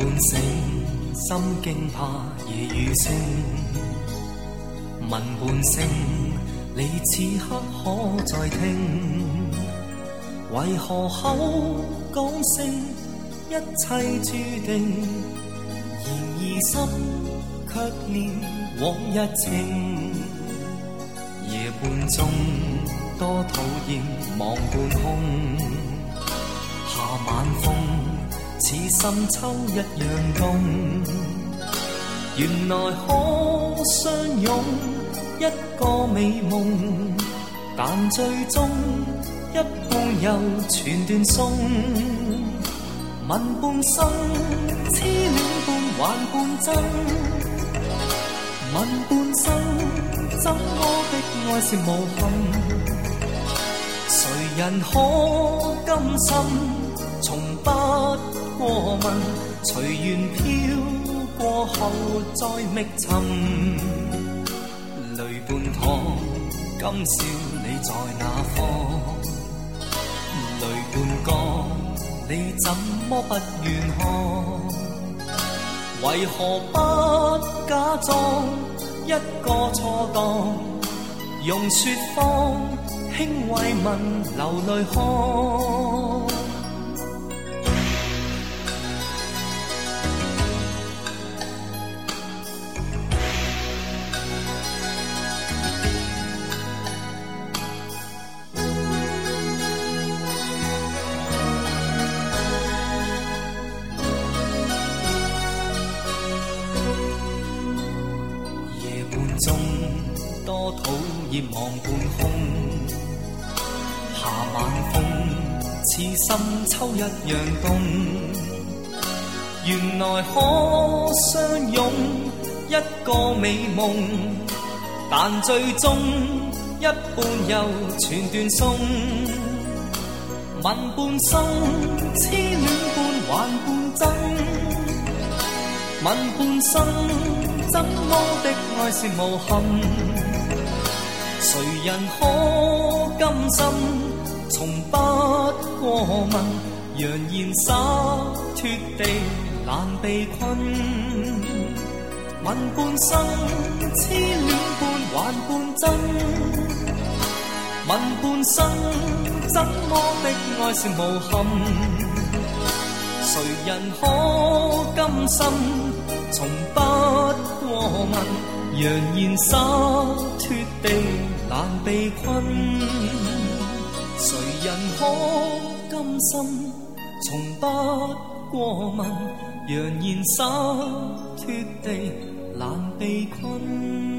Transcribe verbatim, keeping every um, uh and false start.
醒，心驚怕夜雨聲。問半聲，你此刻可再聽？為何口講聲一切注定？然而心卻念往日情。夜半鐘多討厭望半空，夏晚風似深秋一樣凍。原來可相擁一個美夢，但最終一半又全斷送。問半生痴戀半還半真，問半生怎麼的愛是無憾？誰人可甘心從不過問？隨緣飄過後再覓尋，淚半淌，今宵你在哪方？淚半乾，你怎麼不願看？為何不假裝一個錯當？用説謊輕慰問流淚看。多討厭望半空，夏晚風似深秋一樣凍。原來可相擁一個美夢，但最終一半又全斷送。問半生痴戀半還半真，問半生怎麼的愛是無憾？誰人可甘心從不過問？揚言灑脱地難被困。問半生痴戀半還半真，問半生怎麼的愛是無憾？誰人可甘心從不過問？揚言灑脱地難被困。誰人可甘心從不過問？揚言灑脱地難被困。